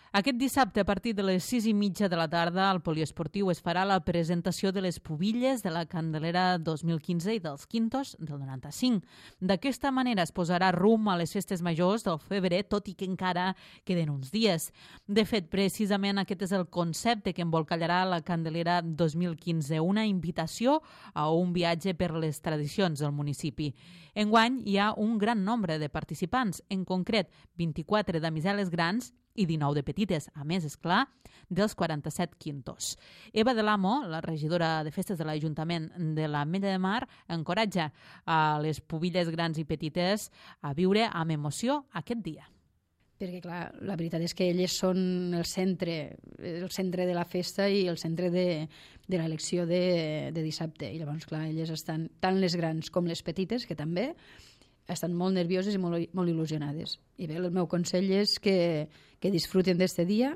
Aquest dissabte, a partir de les 6:30 de la tarda, al poliesportiu es farà la presentació de les pubilles de la Candelera 2015 i dels quintos del 95. D'aquesta manera es posarà rumb a les festes majors del febrer, tot i que encara queden uns dies. De fet, precisament aquest és el concepte que embolcallarà la Candelera 2015, una invitació a un viatge per les tradicions del municipi. Enguany hi ha un gran nombre de participants, en concret 24 damiseles grans i 19 de petites, a més, és clar, dels 47 quintos. Eva de l'Amo, la regidora de festes de l'Ajuntament de l'Ametlla de Mar, encoratja a les pubilles grans i petites a viure amb emoció aquest dia. Perquè, clar, la veritat és que elles són el centre de la festa i el centre de l'elecció de dissabte. I llavors, clar, elles estan, tant les grans com les petites, que també, estan molt nervioses i molt il·lusionades. I bé, el meu consell és que disfruten d'este dia,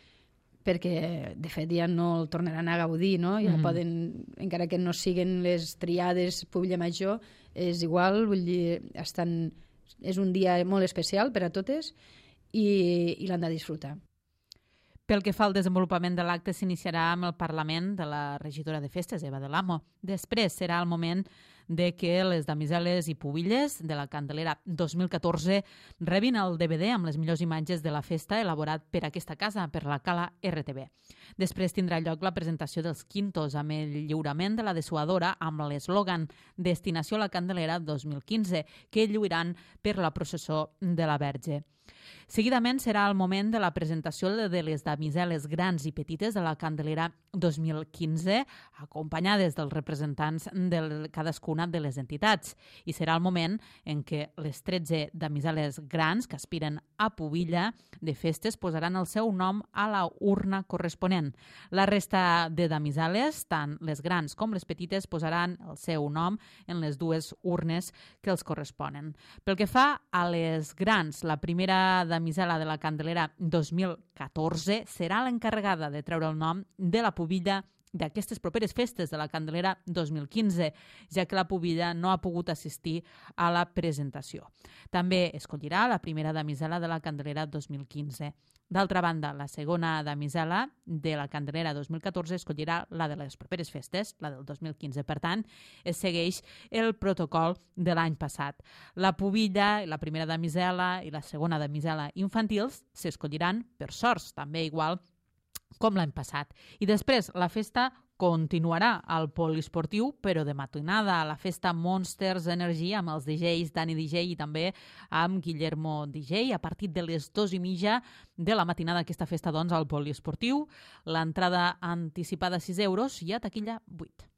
perquè de fet ja no el tornaran a gaudir, no? Ja poden, encara que no siguin les triades pubilla major, és igual, vull dir, és un dia molt especial per a totes i l'han de disfrutar. Pel que fa al desenvolupament de l'acte, s'iniciarà amb el Parlament de la regidora de festes, Eva de l'Amo. Després serà el moment de que les damiseles i pubilles de la Candelera 2014 rebin el DVD amb les millors imatges de la festa elaborat per aquesta casa, per la Cala RTV. Després tindrà lloc la presentació dels quintos amb el lliurament de la dessuadora amb l'eslògan Destinació a la Candelera 2015, que lluiran per la processó de la Verge. Seguidament serà el moment de la presentació de les damiseles grans i petites de la Candelera 2015, acompanyades dels representants de cadascuna de les entitats. I serà el moment en què les 13 damiseles grans que aspiren a pubilla de festes posaran el seu nom a la urna corresponent. La resta de damiseles, tant les grans com les petites, posaran el seu nom en les dues urnes que els corresponen. Pel que fa a les grans, la primera damisela de la Candelera 2014 serà l'encarregada de treure el nom de la pubilla d'aquestes properes festes de la Candelera 2015, ja que la pubilla no ha pogut assistir a la presentació. També escollirà la primera damisela de la Candelera 2015. D'altra banda, la segona damisela de la Candelera 2014 escollirà la de les properes festes, la del 2015. Per tant, es segueix el protocol de l'any passat. La pubilla, la primera damisela i la segona damisela infantils s'escolliran per sorts, també igual com l'any passat. I després, la festa continuarà al poliesportiu, però de matinada, a la festa Monsters Energy amb els DJs Dani DJ i també amb Guillermo DJ a partir de les 2:30 de la matinada. Aquesta festa, doncs, al poliesportiu. L'entrada anticipada 6 euros i a taquilla 8.